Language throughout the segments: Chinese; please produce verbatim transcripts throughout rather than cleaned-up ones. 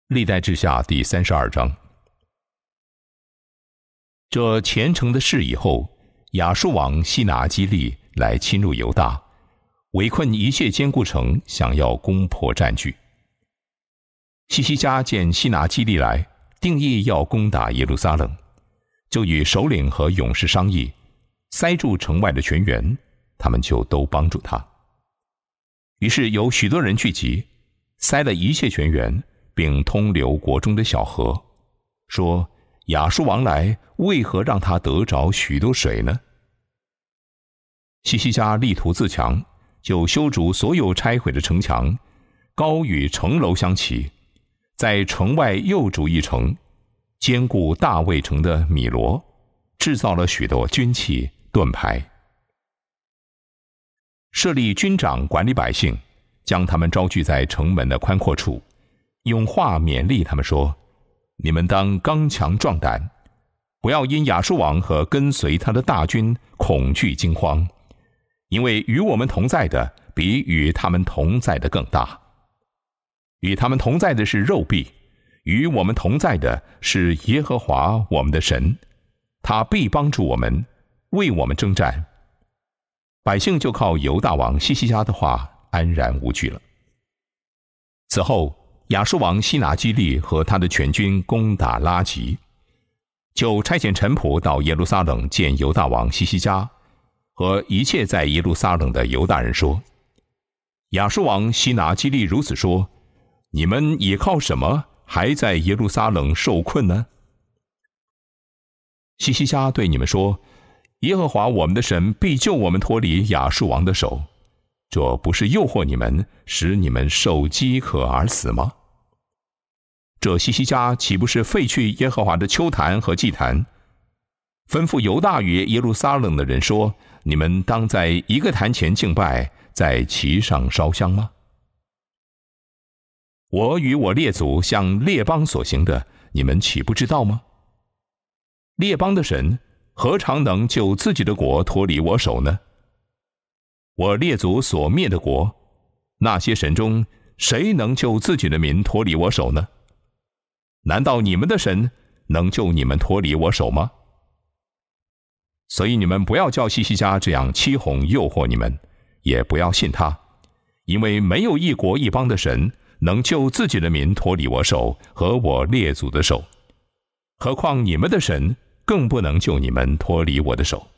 历代志下第三十二章。这虔诚的事以后，亚述王西拿基利来侵入犹大，围困一切坚固城，想要攻破占据。西西家见西拿基利来，定义要攻打耶路撒冷，就与首领和勇士商议，塞住城外的泉源，他们就都帮助他。于是有许多人聚集，塞了一切泉源，并通流国中的小河，说亚述王来，为何让他得着许多水呢？西西家力图自强，就修筑所有拆毁的城墙，高与城楼相齐，在城外又筑一城，坚固大卫城的米罗，制造了许多军器盾牌，设立军长管理百姓，将他们招聚在城门的宽阔处，用话勉励他们说：你们当刚强壮胆，不要因亚述王和跟随他的大军恐惧惊慌，因为与我们同在的比与他们同在的更大。与他们同在的是肉臂，与我们同在的是耶和华我们的神，他必帮助我们，为我们征战。百姓就靠犹大王西西家的话安然无惧了。此后亚述王西拿基利和他的全军攻打拉吉，就差遣臣仆到耶路撒冷见犹大王西西家和一切在耶路撒冷的犹大人说：亚述王西拿基利如此说，你们倚靠什么还在耶路撒冷受困呢？西西家对你们说：耶和华我们的神必救我们脱离亚述王的手，这不是诱惑你们，使你们受饥渴而死吗？这西西家岂不是废去耶和华的丘坛和祭坛，吩咐犹大与耶路撒冷的人说：你们当在一个坛前敬拜，在其上烧香吗？我与我列祖向列邦所行的，你们岂不知道吗？列邦的神何尝能救自己的国脱离我手呢？我列祖所灭的国，那些神中谁能救自己的民脱离我手呢？难道你们的神能救你们脱离我手吗？所以你们不要叫西西家这样欺哄诱惑你们，也不要信他，因为没有一国一邦的神能救自己的民脱离我手和我列祖的手，何况你们的神更不能救你们脱离我的手。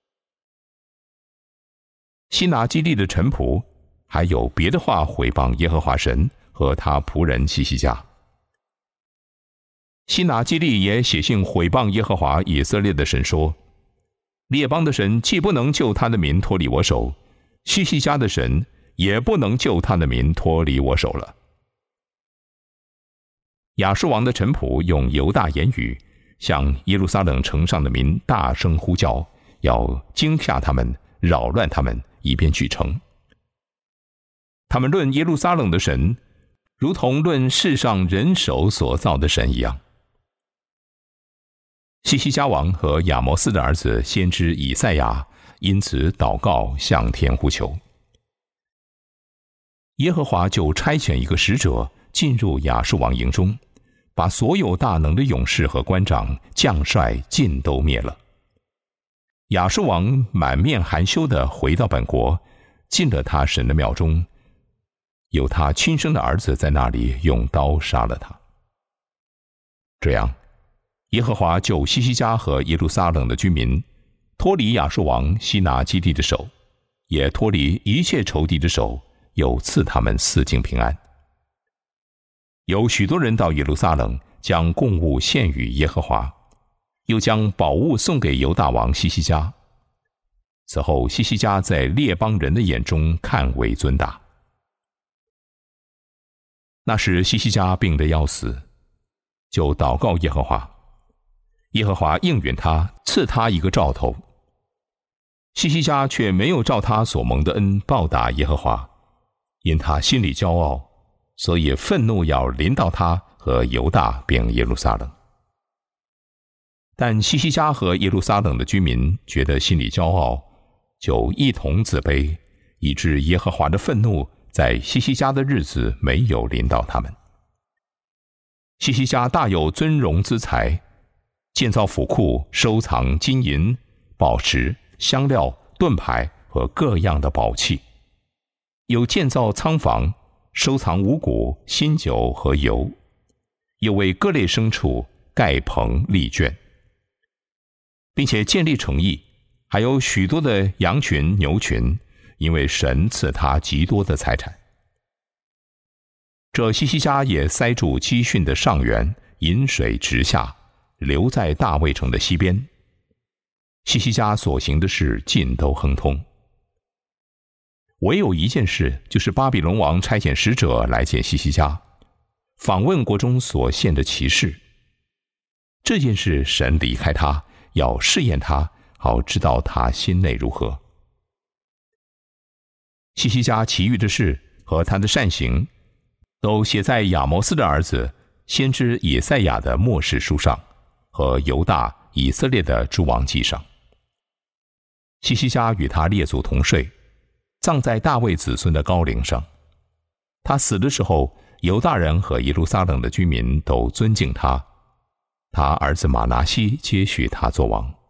西拿基利的臣仆还有别的话毁谤耶和华神和他仆人西西家。西拿基利也写信毁谤耶和华以色列的神说：列邦的神既不能救他的民脱离我手，西西家的神也不能救他的民脱离我手了。亚述王的臣仆用犹大言语向耶路撒冷城上的民大声呼叫，要惊吓他们，扰乱他们，以便去城。他们论耶路撒冷的神，如同论世上人手所造的神一样。西西家王和亚摩斯的儿子先知以赛亚因此祷告，向天呼求。耶和华就差遣一个使者进入亚述王营中，把所有大能的勇士和官长、将帅尽都灭了。亚述王满面含羞地回到本国，进了他神的庙中，有他亲生的儿子在那里用刀杀了他。这样，耶和华救西西家和耶路撒冷的居民脱离亚述王西拿基利的手，也脱离一切仇敌的手，又赐他们四境平安。有许多人到耶路撒冷，将供物献与耶和华，又将宝物送给犹大王西西家。此后西西家在列邦人的眼中看为尊大。那时西西家病得要死，就祷告耶和华，耶和华应允他，赐他一个兆头。西西家却没有照他所蒙的恩报答耶和华，因他心里骄傲，所以愤怒要临到他和犹大并耶路撒冷。但西西家和耶路撒冷的居民觉得心里骄傲，就一同自卑，以致耶和华的愤怒在西西家的日子没有临到他们。 希西家大有尊荣之财，建造府库，收藏金银、宝石、香料、盾牌和各样的宝器，有建造仓房，收藏五谷、新酒和油，又为各类牲畜盖棚立圈，并且建立城邑，还有许多的羊群、牛群，因为神赐他极多的财产。这希西家也塞住基训的上源，引水直下，流在大卫城的西边。希西家所行的事尽都亨通。唯有一件事，就是巴比伦王差遣使者来见希西家，访问国中所献的奇事。这件事神离开他，要试验他，好知道他心内如何。希西家其余的事和他的善行，都写在亚摩斯的儿子先知以赛亚的末世书上，和犹大、以色列的诸王记上。希西家与他列祖同睡，葬在大卫子孙的高陵上。他死的时候，犹大人和耶路撒冷的居民都尊敬他，他儿子马拿西接续他作王。